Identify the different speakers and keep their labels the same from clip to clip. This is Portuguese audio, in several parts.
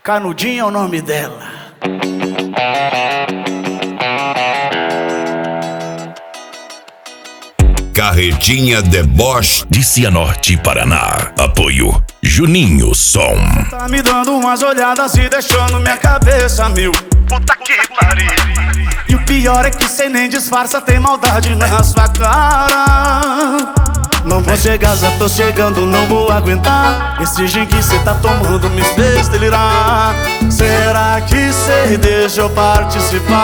Speaker 1: Canudinha é o nome dela.
Speaker 2: Carretinha Deboche de Cianorte, Paraná. Apoio Juninho Som.
Speaker 1: Tá me dando umas olhadas e deixando minha cabeça mil. Puta que pariu. E o pior é que cê nem disfarça, tem maldade na sua cara. Não vou chegar, já tô chegando, não vou aguentar. Esse gin que cê tá tomando me fez delirar. Será que cê deixa eu participar?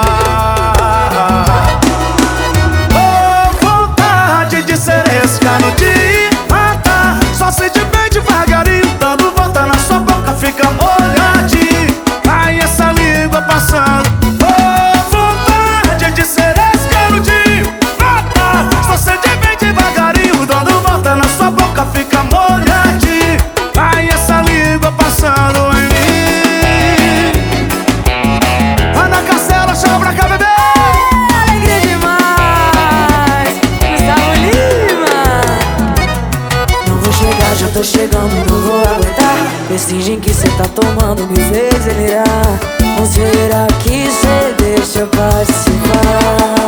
Speaker 1: Oh, vontade de ser esse canudinho, mata. Só sente bem devagarinho, dando volta na sua boca, fica molhadinho. Ai, essa língua passando. Oh, vontade de ser esse canudinho, mata. Só sente bem devagarinho, dando volta na sua boca, fica molhadinho. Ai, essa língua passando em mim. Ana Castela, chama pra cá, bebê.
Speaker 3: Alegria demais, Gustavo Lima. Não vou chegar, já tô chegando, não vou aguentar. Esse gin que cê tá tomando me fez delirar. Ou será que cê deixa eu participar?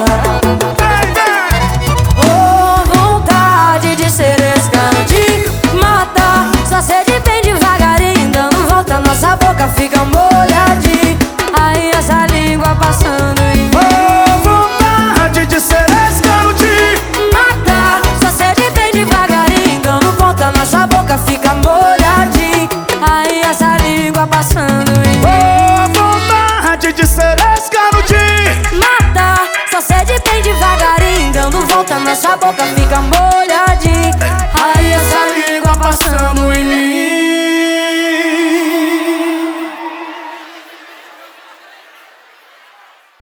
Speaker 3: Oh, vontade de ser esse canudinho, mata. Só sede bem devagarinho, dando volta, nossa boca fica molhadinha. Aí essa língua passando em
Speaker 1: Oh, vontade de ser esse canudinho,
Speaker 3: mata. Só sede bem devagarinho, dando volta, nossa boca fica molhadinha. Aí essa língua passando em
Speaker 1: oh, vontade de ser esse canudinho.
Speaker 3: mata. Só sede bem devagarinho, dando volta, nossa boca fica molhadinha.